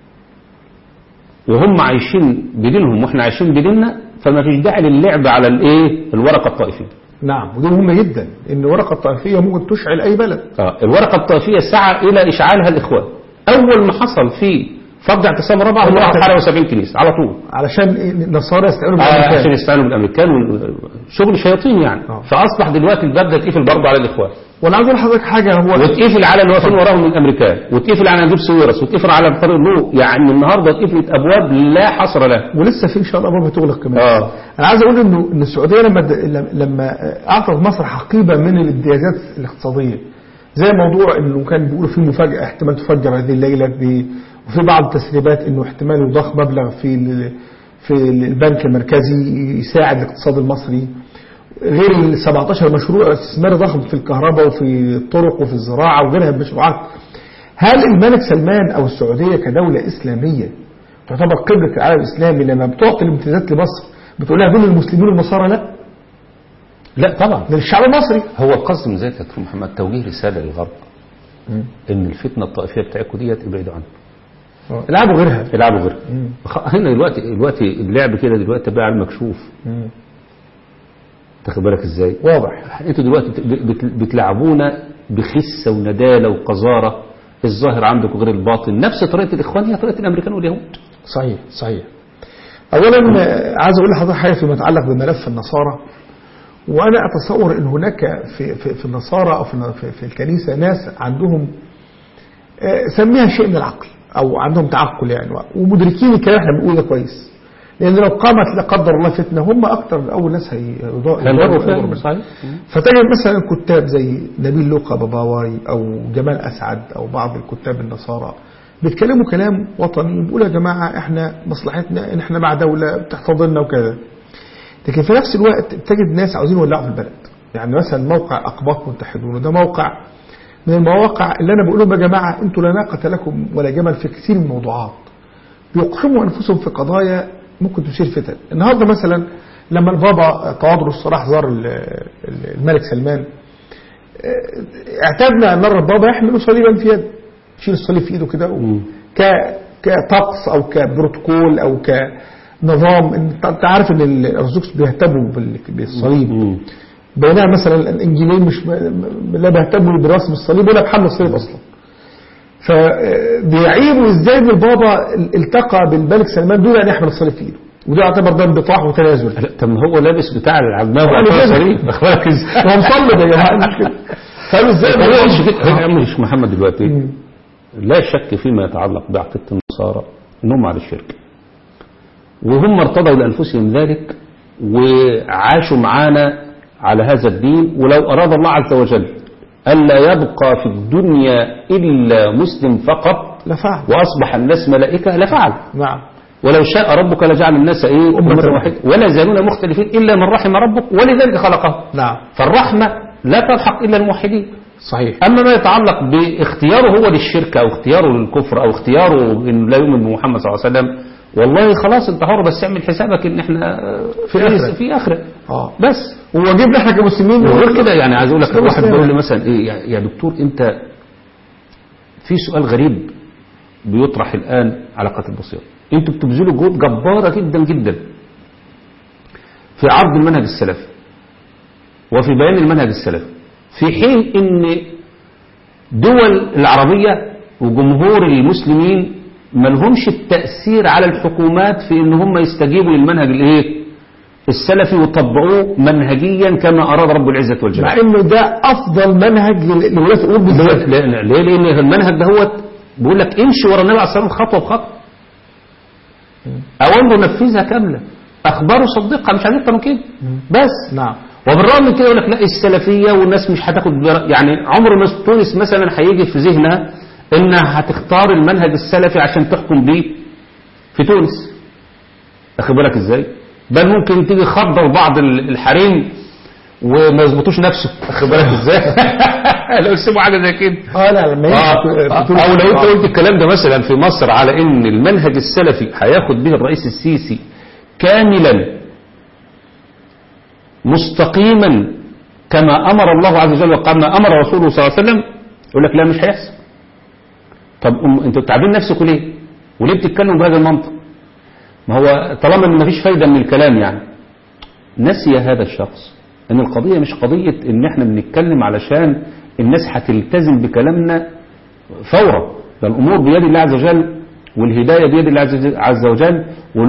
وهم عايشين بدينهم وإحنا عايشين بديننا، فما فيش داعي للعب على الورقة الطائفية. نعم، ودي مهمة جدا، إن الورقة الطائفية ممكن تشعل أي بلد. الورقة الطائفية سعى إلى إشعالها الإخوان. أول ما حصل فيه فرض اعتصام رابعة هم راحوا حرقوا 70 كنيسة على طول علشان النصارى يستعينوا بالامريكان، عشان يستعينوا بالامريكان شغل شياطين يعني. فاصبح دلوقتي الباب ده اتقفل برضه على الاخوان. وانا عايز اقول لحضرتك حاجه، هو واتقفل على اللي واقفين وراهم من الامريكان، واتقفل على نجيب سويرس، واتقفل على طارق نور، يعني النهارده اتقفلت ابواب لا حصر لها، ولسه في ان شاء الله ابواب هتغلق كمان. انا عايز اقول ان السعوديه لما اعطت مصر حقيبه من الامتيازات الاقتصاديه، زي موضوع انه كان بيقولوا في مفاجاه احتمال تفجر هذه الليله، وفي بعض التسريبات انه احتمال يضخ مبلغ في البنك المركزي يساعد الاقتصاد المصري، غير ال 17 مشروع استثماري ضخم في الكهرباء وفي الطرق وفي الزراعه وغيرها من المشروعات. هل الملك سلمان او السعوديه كدوله اسلاميه تعتبر قبله العالم الاسلامي لما بتعطي الامتيازات لمصر بتقول لها دول المسلمين والنصارى لا؟ لا طبعا للشعب المصري. هو القصد من ذلك يا دكتور محمد توجيه رسالة للغرب ان الفتنة الطائفية بتاعتكم ديت ابعدوا عنها، العبوا غيرها. هنا دلوقتي اللعب كده دلوقتي بقى على المكشوف. تاخد بالك ازاي؟ واضح. انتوا دلوقتي بتلعبونا بخسة وندالة وقذارة، الظاهر عندكم غير الباطن، نفس طريقة الإخوان هي طريقة الأمريكان واليهود. صحيح. أولا عايز أقول لحضرتك حاجة فيما يتعلق بملف النصارى، وأنا أتصور أن هناك في النصارى أو في الكنيسة ناس عندهم سميها شيء من العقل أو عندهم تعقل يعني، ومدركين الكلام احنا بنقوله ده كويس، لأن لو قامت لا قدر الله فتنة هم أكتر أول ناس هيضروا. صحيح. فتجد مثلا كتاب زي نبيل لوقا باباواي أو جمال أسعد أو بعض الكتاب النصارى بيتكلموا كلام وطني، بيقولوا يا جماعة احنا مصلحتنا ان احنا مع دولة بتحتضننا وكذا، لكن في نفس الوقت تجد ناس عاوزين يولعوا في البلد. يعني مثلا موقع أقباط متحدون، وده موقع من المواقع اللي أنا بقول لهم يا جماعة انتوا لا ناقة لكم ولا جمل في كثير من الموضوعات، بيقحموا أنفسهم في قضايا ممكن تثير فتن. النهارده مثلا لما البابا تواضع الصلاح زار الملك سلمان، اعتدنا أن نرى البابا يحمل صليبا في يده، يشيل الصليب في ايده كده كطقس او كبروتوكول او كنظام. انت عارف ان الارثوذكس بيهتموا بالصليب، بينما مثلا الانجيليين مش لا بيهتموا برسم الصليب ولا بحمل الصليب اصلا. فبيعيبوا ازاي ان البابا التقى بالملك سلمان دون ان يحمل الصليب في ايده، وده يعتبر ده انبطاح وتنازل. طب هو لابس بتاع العمامه والصليب اخبارك ازاي؟ هو مصلي يا جماعه مش كده. قالوا ازاي مش محمد دلوقتي لا شك فيما يتعلق بعقيدة النصارى انهم على الشرك، وهم ارتضوا لانفسهم ذلك وعاشوا معانا على هذا الدين، ولو اراد الله عز وجل الا يبقى في الدنيا الا مسلم فقط لفعل، واصبح الناس ملائكه لفعل. نعم. ولو شاء ربك لجعل الناس امه واحده ولا يزالون مختلفين الا من رحم ربك ولذلك خلقهم. نعم. فالرحمه لا تلحق الا الموحدين. صحيح. أما ما يتعلق باختياره هو للشرك أو اختياره للكفر أو اختياره إن لا يؤمن بمحمد صلى الله عليه وسلم، والله خلاص انت حر، بس اعمل حسابك إن إحنا في آخرة. بس وواجبنا إحنا كمسلمين. وغير كده يعني عايز أقول لك واحد بيقول لي مثلا إيه يا دكتور أنت في سؤال غريب بيطرح الآن على قناة البصيرة، أنتوا بتبذلوا جهود جبارة جدا جدا في عرض المنهج السلفي وفي بيان المنهج السلفي، في حين ان دول العربية وجمهور المسلمين ملهمش التأثير على الحكومات في ان هم يستجيبوا للمنهج السلفي وطبقوه منهجيا كما اراد رب العزة والجلال، مع انه ده افضل منهج لولاة الامور بالذات. ليه؟ لان المنهج ده هو بيقول لك امشي ورا النبي عليه الصلاة والسلام خطوة بخطوة، اوامره نفذها كاملة، اخباره صدقها، مش عايز اكتر من كده بس. نعم. وبالرغم من كده يقول لك لا السلفية والناس مش هتاخد يعني عمر ما تونس مثلا هيجي في ذهنها انها هتختار المنهج السلفي عشان تحكم بيه في تونس، اخد بالك ازاي؟ بل ممكن تيجي خضر بعض الحريم وما يظبطوش نفسه، اخد بالك ازاي؟ لو يسيبوا حاجه زي كده. لا لما او لو انت قلت الكلام ده مثلا في مصر على ان المنهج السلفي هياخد به الرئيس السيسي كاملا مستقيما كما أمر الله عز وجل وكما أمر رسوله صلى الله عليه وسلم، يقول لك لا مش هيحصل. طب انتوا بتعبين نفسكم ليه؟ وليه بتتكلموا بهذا المنطق؟ ما هو طالما ان مفيش فايدة من الكلام يعني. نسي هذا الشخص ان القضية مش قضية ان احنا بنتكلم علشان الناس هتلتزم بكلامنا فورا، ده الامور بيد الله عز وجل والهداية بيد الله عز وجل،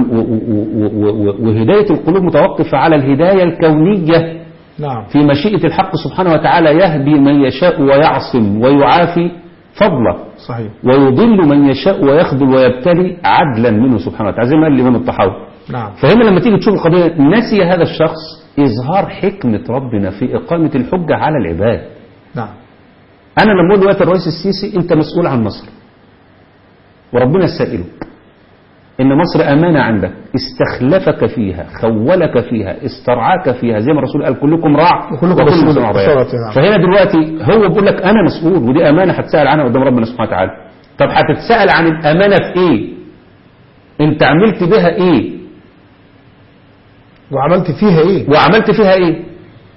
وهداية القلوب متوقفة على الهداية الكونية. نعم. في مشيئة الحق سبحانه وتعالى يهدي من يشاء ويعصم ويعافي فضله. صحيح. ويضل من يشاء ويخذل ويبتلي عدلا منه سبحانه وتعالى، زي ما قال الإمام الطحاوي. نعم. فهنا لما تيجي تشوف القضية نسي هذا الشخص إظهار حكمة ربنا في إقامة الحجة على العباد. نعم. أنا لما أقول دلوقتي الرئيس السيسي أنت مسؤول عن مصر وربنا سائلك إن مصر أمانة عندك، استخلفك فيها، خولك فيها، استرعاك فيها، زي ما الرسول قال كلكم راع وكلكم مسؤول عن رعيته. فهنا دلوقتي هو بيقول لك أنا مسؤول ودي أمانة هتسأل عنها قدام ربنا سبحانه وتعالى. طب هتتسأل عن الأمانة في إيه؟ أنت عملت بها إيه؟ وعملت فيها إيه؟ وعملت فيها إيه؟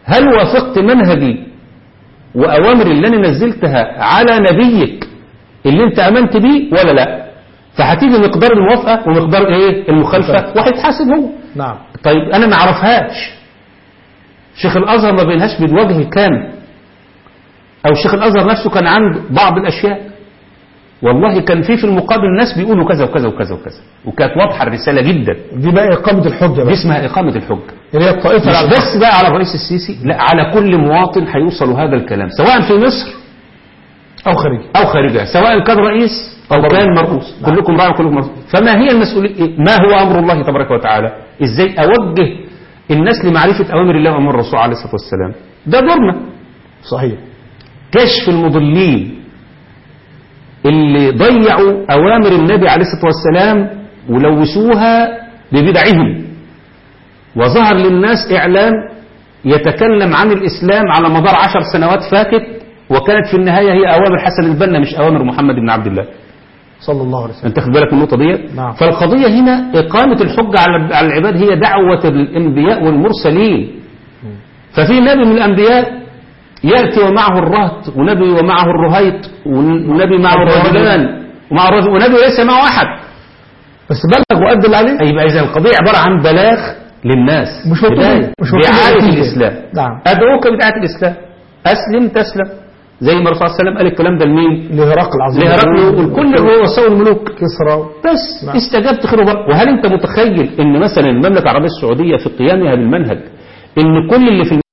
هل وافقت منهجي وأوامر اللي أنا نزلتها على نبيك اللي أنت أمنت بيه ولا لا؟ فهتيجي مقدار الموافقة ومقدار إيه المخالفة وهيتحاسب هو. نعم. طيب أنا ما أعرفهاش، شيخ الأزهر ما بينهاش بالوجه كان، أو شيخ الأزهر نفسه كان عنده بعض الأشياء والله كان في المقابل الناس بيقولوا كذا وكذا وكذا وكذا، وكانت واضحة الرسالة جدا. دي بقى إقامة الحجة، دي اسمها إقامة الحجة، اللي هي الطائفة مش بس بقى على الرئيس السيسي، لا على كل مواطن هيوصل هذا الكلام سواء في مصر أو خارجها، سواء كان رئيس أو كان مرؤوس. نعم. كلكم راع وكلكم مرؤوس. فما هي المسؤولية؟ ما هو أمر الله تبارك وتعالى؟ إزاي أوجه الناس لمعرفة أوامر الله وأمر الرسول عليه الصلاة والسلام؟ ده دورنا. صحيح. كشف المضلين اللي ضيعوا أوامر النبي عليه الصلاة والسلام ولوثوها ببدعهم، وظهر للناس إعلام يتكلم عن الإسلام على مدار 10 سنوات فاتت، وكانت في النهاية هي أوامر حسن البنا مش أوامر محمد بن عبد الله صلى الله عليه وسلم. أنت خد بالك من النقطة دي؟ نعم. فالقضية هنا إقامة الحجة على العباد هي دعوة الأنبياء والمرسلين. ففي نبي من الأنبياء يأتي ومعه الرهط، ونبي ومعه الرهيط، ونبي معه الرجلان ومع الرجل، ونبي ليس معه أحد بس بلغ وأدل عليه. يبقى إذا القضية عبارة عن بلاغ للناس، مش دعاية الإسلام. نعم. أدعوك بدعاية الإسلام، أسلم تسلم، زي ما الرسول صلى الله عليه وسلم قال الكلام ده لمين؟ لهرقل العظيم، لهرقل وكل الرؤساء والملوك كسرى بس. نعم. استجبت خير وبركة. وهل أنت متخيل إن مثلا المملكة العربية السعودية في قيامها بالمنهج إن كل اللي في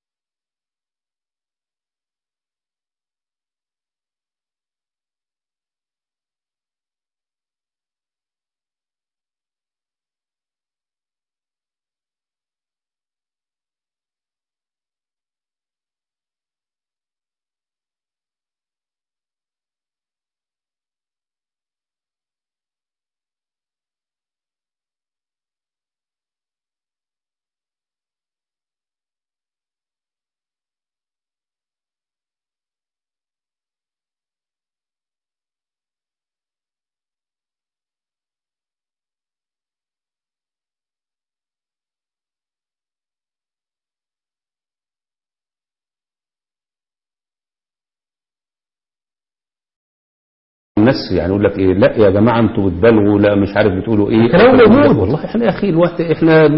الناس يعني يقول لك ايه، لا يا جماعه انتوا بتبالغوا، لا مش عارف بتقولوا ايه، كلام موجود. والله احنا يا اخي الوقت احنا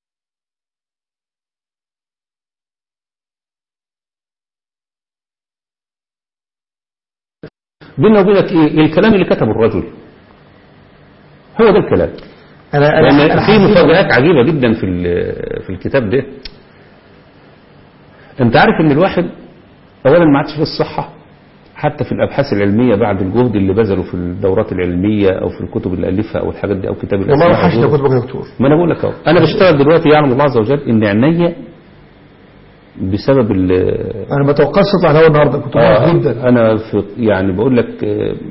بينا وبينك ايه الكلام اللي كتبه الرجل، هو ده الكلام. أنا في مفاجآت عجيبه جدا في الكتاب ده. انت عارف ان الواحد اولا ما عادش في الصحه حتى في الأبحاث العلمية بعد الجهد اللي بذلوا في الدورات العلمية أو في الكتب اللي ألفها أو الحاجات دي أو كتاب الأسماء. والله وحشنا كتبك يا دكتور. ما أنا بقول لك أهو، أنا بشتغل دلوقتي يعلم الله عز وجل إن عينيا بسبب أنا ما توقعتش أطلع الهوا النهاردة، كنت جدا. أنا في يعني بقول لك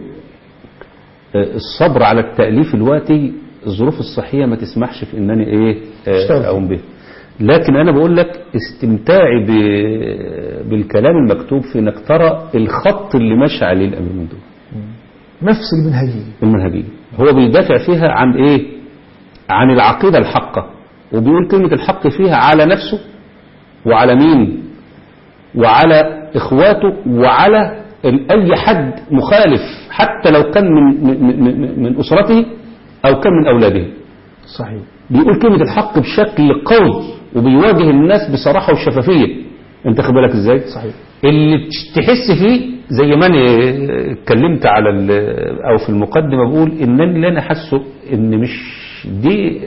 الصبر على التأليف الوقتي الظروف الصحية ما تسمحش في إنني إيه أقوم به، لكن أنا بقول لك استمتاعي بالكلام المكتوب في إنك ترى الخط اللي ماشي عليه الأمير ممدوح، نفس المنهجية هو بيدافع فيها عن إيه؟ عن العقيدة الحقة، وبيقول كلمة الحق فيها على نفسه وعلى مين؟ وعلى إخواته وعلى أي حد مخالف حتى لو كان من أسرته أو كان من أولاده. صحيح. بيقول كلمة الحق بشكل قوي وبيواجه الناس بصراحة وشفافية. انت خد بالك ازاي؟ صحيح. اللي تحس فيه زي ما انا اتكلمت على او في المقدمة بقول انني لا حاسه ان مش دي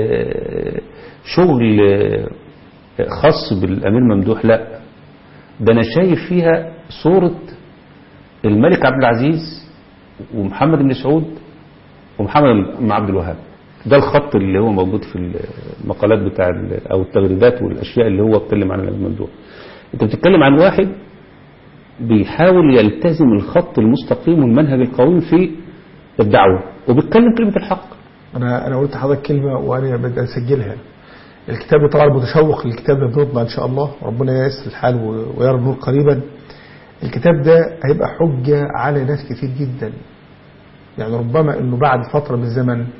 شغل خاص بالامير ممدوح، لا ده انا شايف فيها صورة الملك عبد العزيز ومحمد بن سعود ومحمد بن عبد الوهاب. ده الخط اللي هو موجود في المقالات بتاع او التغريدات والاشياء اللي هو اتكلم عنها الامير ممدوح. انت بتتكلم عن واحد بيحاول يلتزم الخط المستقيم والمنهج القويم في الدعوة وبيتكلم كلمة الحق. انا قلت لحضرتك كلمة وانا بدي اسجلها. الكتاب ده طبعا متشوق للكتاب ده بنطبع ان شاء الله، ربنا ييسر الحال ويرى النور قريبا. الكتاب ده هيبقى حجة على ناس كتير جدا، يعني ربما انه بعد فترة من الزمن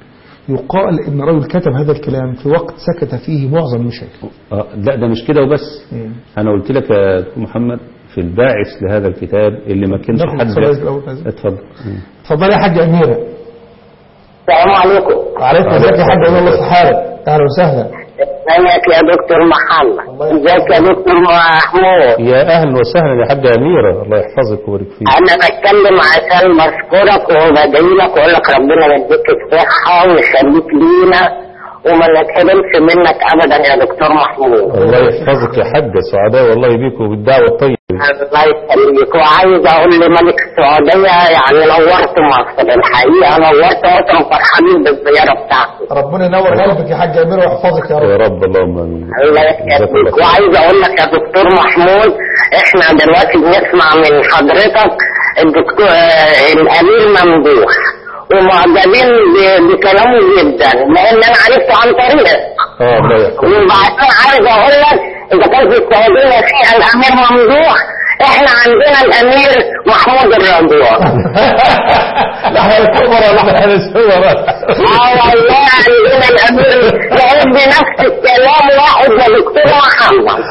يقال إن رجل كتب هذا الكلام في وقت سكت فيه معظم المشاكل. لا ده مش كده وبس. أنا قلت لك يا دكتور محمد في الباعث لهذا الكتاب اللي ما كانش حد. اتفضل. اتفضل يا حاج أميرة. السلام عليكم. وعليكم السلام يا حاج الله صحارك. أهلا وسهلا. ازيك يا دكتور محمد؟ ازيك يا دكتور محمود؟ يا اهلا وسهلا يا حاجه اميره، الله يحفظك ويبارك فيك. انا بتكلم عشان بشكرك وبدعي لك واقول لك ربنا يديك الصحه ويخليك لينا وما نتحرمش منك ابدا يا دكتور محمود. الله يحفظك يا حاجه، سعداء والله بيك وبالدعوه الطيبه. الله يخليك. وعايز اقول لملك السعوديه يعني نورت مصر، الحقيقه نورت مصر وفرحانين بالزياره بتاعتك. ربنا ينور قلبك يا حاج اميره ويحفظك يا رب. يا رب اللهم امين. الله يخليك. وعايز اقول لك يا دكتور محمود احنا دلوقتي بنسمع من حضرتك الدكتور الامير ممدوح ومعجبين بكلامه جدا لان انا عرفته عن طريقك. الله يحفظك. وبعدين عايز اقول لك اذا كان في السعوديه فيها الامير ممدوح احنا عندنا الامير محمود الرضوان. لا احنا الكبرى ولا احنا الصغرى. والله عندنا الامير يعد نفس الكلام واحد يا دكتور محمد.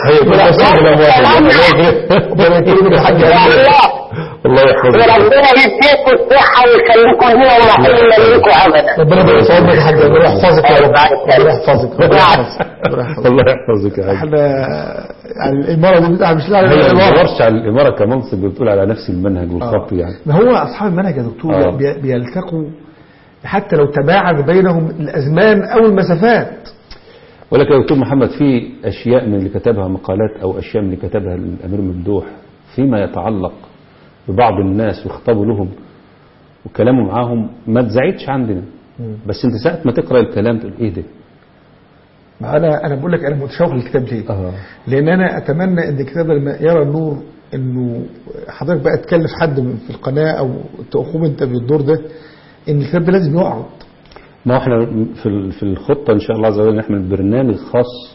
الله يحفظك. وربنا يديكم الصحه ويخليكم هنا وما لكم ابدا. ربنا يصوبك يا حاج اميره ويحفظك يا رب. الله يحفظك. الله يحفظك يا حاج. احنا يعني الاماره دي مش لا ما بتدورش على الاماره كمنصب، بتقول على نفس المنهج والخط يعني. ما هو اصحاب المنهج يا دكتور بيلتقوا حتى لو تباعد بينهم الازمان او المسافات. ولكن يا دكتور محمد في اشياء من اللي كتبها مقالات او اشياء من اللي كتبها الامير ممدوح فيما يتعلق ببعض الناس ويخطبوا لهم وكلامه معاهم ما تزعجش عندنا. بس انت ساعة ما تقرأ الكلام تقول ايه ده. انا بقول لك انا متشوق للكتاب ليه؟ لان انا اتمنى ان الكتاب لما يرى النور انه حضرتك بقى تكلف حد في القناة او تقوم انت بالدور ده ان الكتاب ده لازم يعرض. ما احنا في الخطة ان شاء الله عز وجل نحمل برنامج خاص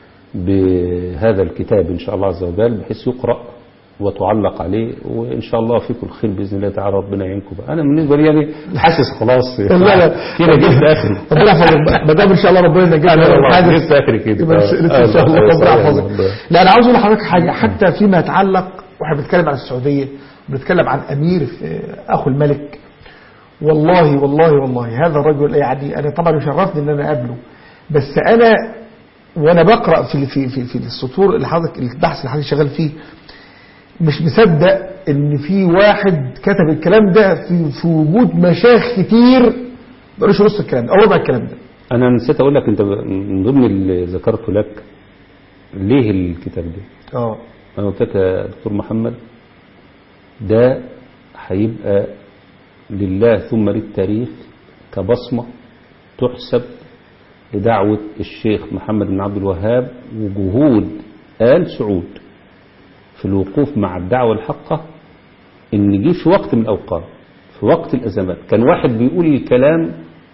بهذا الكتاب ان شاء الله عز وجل بحيث يقرأ وتعلق عليه وإن شاء الله فيكم الخير بإذن الله تعالى ربنا يعينكم بقى. أنا بالنسبة لي يعني حاسس خلاص لا كده جبت آخري. ربنا يحفظك ما دام إن شاء الله ربنا ينجحنا جبت آخري كده إن شاء الله ربنا يحفظك. لا أنا عاوز أقول لحضرتك حاجة حتى فيما يتعلق وإحنا بنتكلم عن السعودية بنتكلم عن أمير أخو الملك. والله والله والله هذا الرجل يعني أنا طبعا يشرفني إن أنا أقابله بس أنا وأنا بقرأ في السطور اللي حضرتك البحث اللي حضرتك شغال فيه مش مصدق ان في واحد كتب الكلام ده في وجود مشايخ كتير ما قالوش نص الكلام ده او ربع الكلام ده. انا نسيت اقول لك انت من ضمن اللي ذكرته لك ليه الكتاب ده. انا قلت لك يا دكتور محمد ده هيبقى لله ثم للتاريخ كبصمة تحسب لدعوة الشيخ محمد بن عبد الوهاب وجهود آل سعود في الوقوف مع الدعوة الحقة ان يجي في وقت من الأوقات في وقت الأزمات كان واحد بيقول الكلام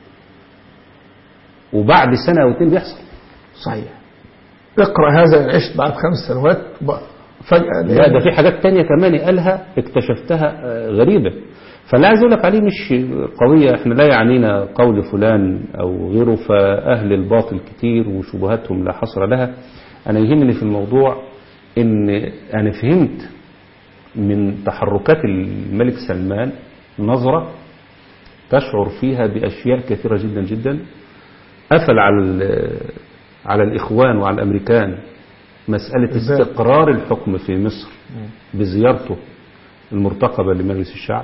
وبعد سنة أو 2 بيحصل. صحيح. اقرأ هذا عشت بعد 5 سنوات فجأة. لا ده في حاجات تانية كمان قالها اكتشفتها غريبة. فلا عايز اقول لك عليه مش قوية. احنا لا يعنينا قول فلان أو غيره فأهل الباطل كتير وشبهاتهم لا حصر لها. أنا يهمني في الموضوع ان انا فهمت من تحركات الملك سلمان نظرة تشعر فيها بأشياء كثيرة جدا جدا. قفل على الإخوان وعلى الأمريكان مسألة استقرار الحكم في مصر بزيارته المرتقبة لمجلس الشعب.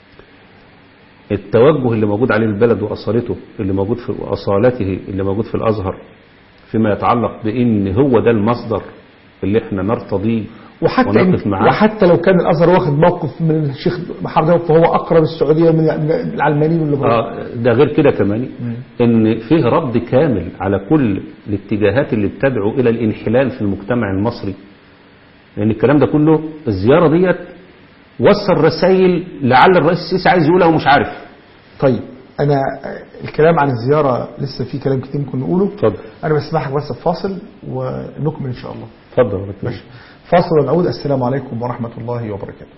التوجه اللي موجود عليه البلد وأصالته اللي موجود في أصالته اللي موجود في الأزهر فيما يتعلق بأن هو ده المصدر اللي احنا نرتضيه ونقف معاه. وحتى لو كان الازهر واخد موقف من الشيخ محمد فهو اقرب السعوديه من العلمانيين واللي ده غير كده كمان ان فيه رد كامل على كل الاتجاهات اللي بتدعو الى الانحلال في المجتمع المصري. لان الكلام ده كله الزياره ديت وصل رسائل لعل الرئيس السيسي عايز يقولها ومش عارف. طيب انا الكلام عن الزياره لسه في كلام كتير ممكن نقوله. اتفضل. انا بسمحك بس بفاصل ونكمل ان شاء الله. اتفضل. ماشي. فاصل ونعود. السلام عليكم ورحمة الله وبركاته.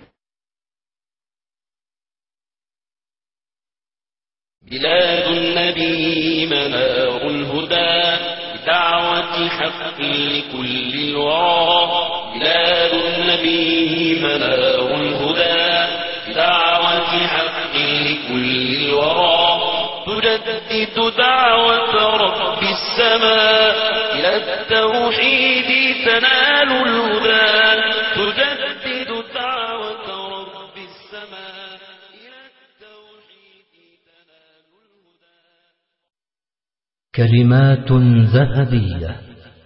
بلاد النبي النبي منار الهدى بدعوة حق لكل الورى. بلاد النبي منار الهدى بدعوة حق لكل الورى. تجدد دعوة رب السماء إلى التوحيد تنال الهدى. تجدد دعوة رب السماء إلى التوحيد تنال الهدى. كلمات ذهبية.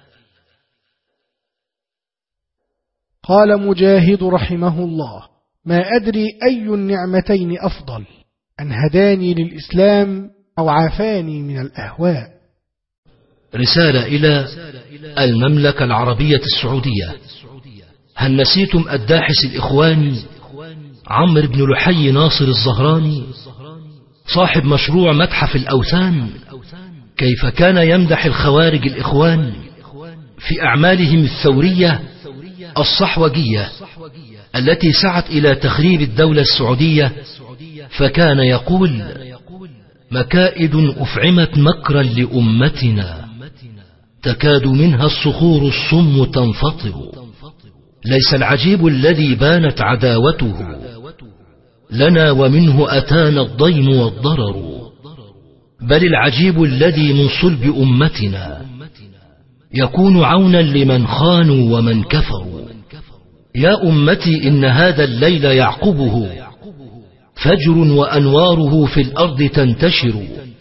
قال مجاهد رحمه الله: ما أدري أي النعمتين أفضل، أن هداني للإسلام أو عافاني من الأهواء. رسالة إلى المملكة العربية السعودية. هل نسيتم الداحس الإخواني عمرو بن لحي ناصر الزهراني صاحب مشروع متحف الأوثان كيف كان يمدح الخوارج الإخوان في أعمالهم الثورية الصحوجية التي سعت إلى تخريب الدولة السعودية، فكان يقول: مكائد أفعمت مكرا لأمتنا تكاد منها الصخور الصم تنفطر. ليس العجيب الذي بانت عداوته لنا ومنه أتانا الضيم والضرر، بل العجيب الذي من صلب أمتنا يكون عونا لمن خانوا ومن كفروا. يا أمتي إن هذا الليل يعقبه فجر وأنواره في الأرض تنتشر،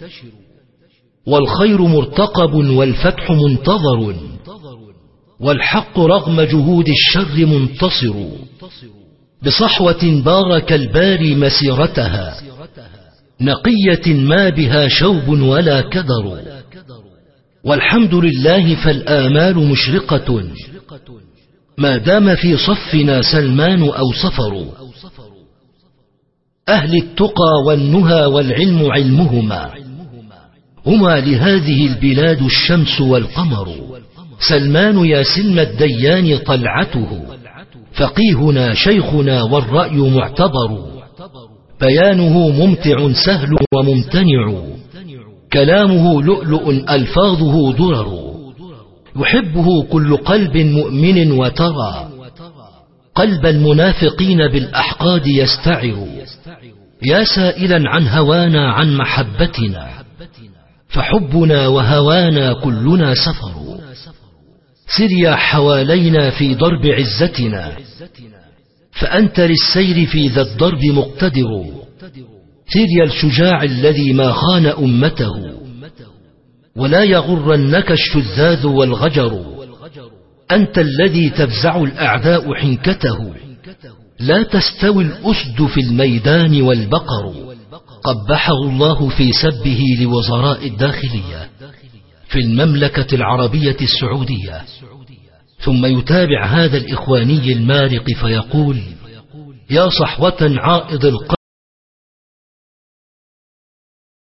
والخير مرتقب والفتح منتظر، والحق رغم جهود الشر منتصر. بصحوة بارك الباري مسيرتها نقية ما بها شوب ولا كدر، والحمد لله فالآمال مشرقة ما دام في صفنا سلمان أو صفر. أهل التقى والنهى والعلم علمهما هما لهذه البلاد الشمس والقمر. سلمان يا سلم الديان طلعته، فقيهنا شيخنا والرأي معتبر. بيانه ممتع سهل وممتنع، كلامه لؤلؤ ألفاظه درر. يحبه كل قلب مؤمن وترى قلب المنافقين بالأحقاد يستعر. يا سائلا عن هوانا عن محبتنا، فحبنا وهوانا كلنا سفر. سر يا حوالينا في درب عزتنا، فأنت للسير في ذا الدرب مقتدر. سر يا الشجاع الذي ما خان أمته، ولا يغرنك الشذاذ والغجر. أنت الذي تفزع الأعداء حنكته، لا تستوي الأسد في الميدان والبقر. قبحه الله في سبه لوزراء الداخلية في المملكة العربية السعودية. ثم يتابع هذا الإخواني المارق فيقول: يا صحوة عائض القلب